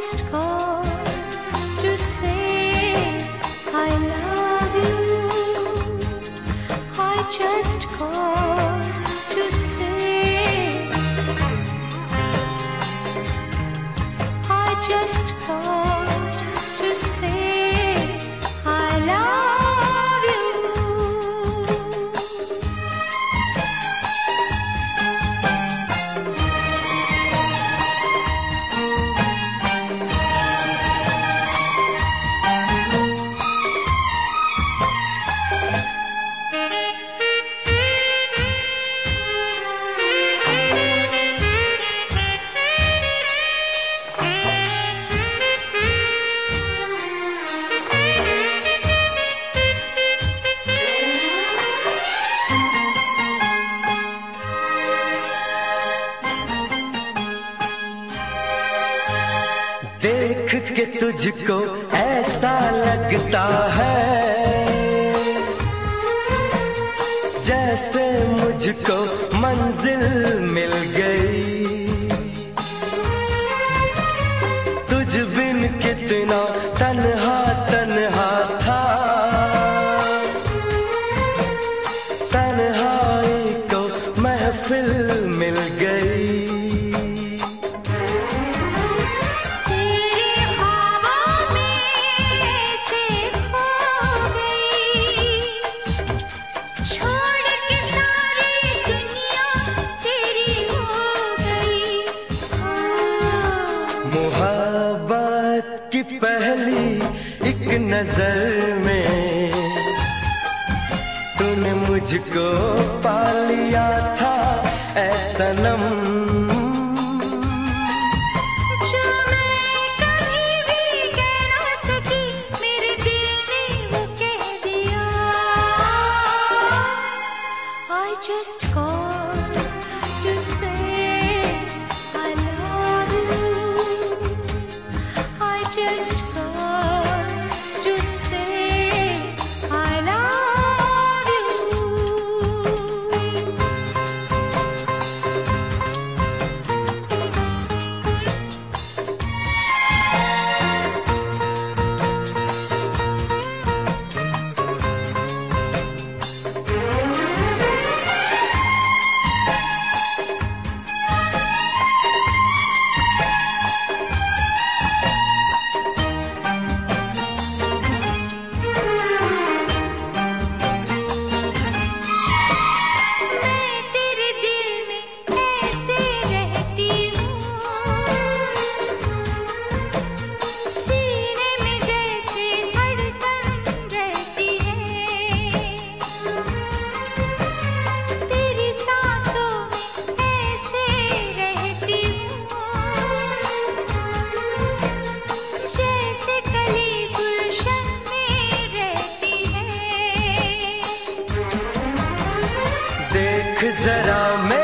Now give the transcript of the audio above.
just called to say I love you. I just called to say I just called to say I love you. देख के तुझको ऐसा लगता है जैसे मुझको मंजिल मिल गई। तुझ बिन कितना तन्हा तन्हा था, तन्हाई को महफिल मिल गई। मोहब्बत की पहली एक नजर में तूने मुझको पा लिया था ऐ सनम। जो मैं कभी भी कह ना सकी मेरे दिल ने वो कह दिया। I just called to say I love you. I just called to say I love you. देख जरा